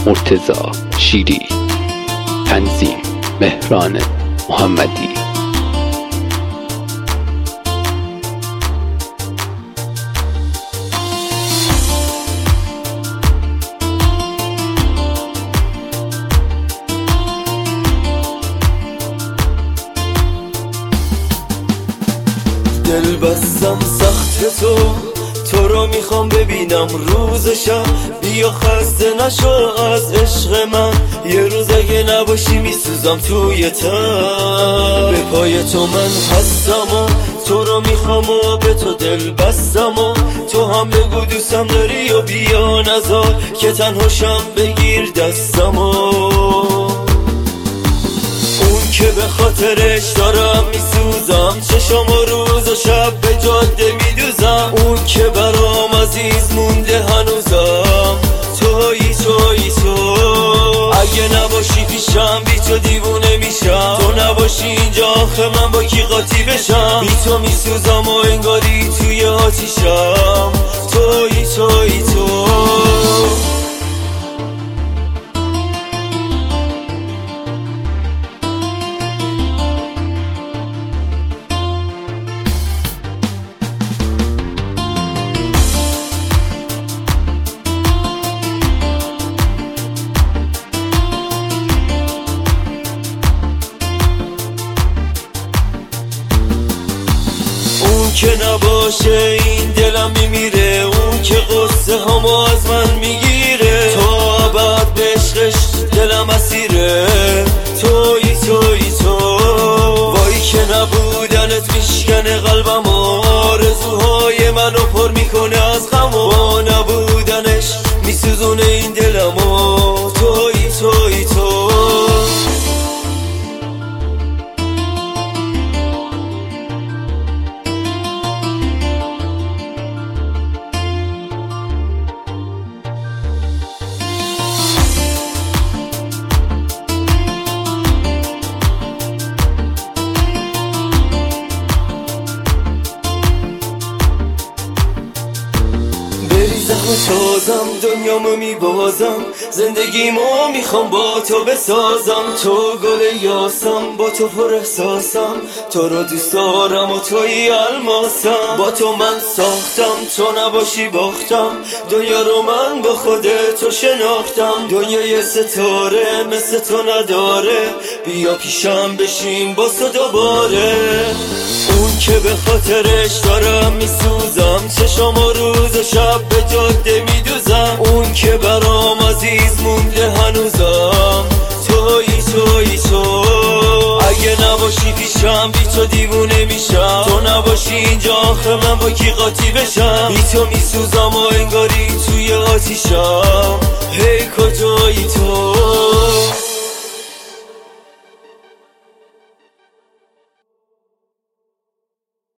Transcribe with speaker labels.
Speaker 1: مرتضی شیری. تنظیم مهران محمدی.
Speaker 2: دل بستم سخت تو رو میخوام ببینم روز و شب. بیا خسته نشو از عشق من، یه روز اگه نباشی میسوزم توی تن. به پای تو من هستم و تو رو میخوام و به تو دل بستم و تو هم بگو دوستم داری و بیا نزار که تنهاشم بگیر دستم و اون که به خاطرش دارم میسوزم، چشم و روز و شب به جاده میدوزم. اون که برام عزیز مونده هنوزم، تویی تو. اگه نباشی پیشم بی تو دیوونه میشم، تو نباشی اینجا آخه من با کی قاطی بشم. بی تو میسوزم و انگاری توی آتیشم، تویی تو. که نباشه این دلم میمیره، اون که قصه همو از من میگیره. تو ابد به عشقش دلم اسیره، تویی تو. وای که نبودنت میشکنه قلبم، آرزوهای منو پر میکنه از غم و با نبودنش میسوزونه این دلم و تویی تو. تازم دنیامو میبازم، زندگیمو میخوام با تو بسازم. تو گل یاسم، با تو پر احساسم، تو رو دوست دارم و توی الماسم. با تو من ساختم، تو نباشی باختم، دنیا رو من با خودت تو شناختم. دنیای ستاره مثل تو نداره، بیا پیشم بشیم با تو دوباره. اون که به خاطرش دارم میسوزم، چشم و روز و شب به جاده میدوزم. اون که برام عزیز مونده هنوزم، تویی تو. اگه نباشی پیشم بی تو دیوونه میشم، تو نباشی اینجا آخه من با کی قاطی بشم. بی تو میسوزم و انگاری توی آتیشم، هی کجایی تو.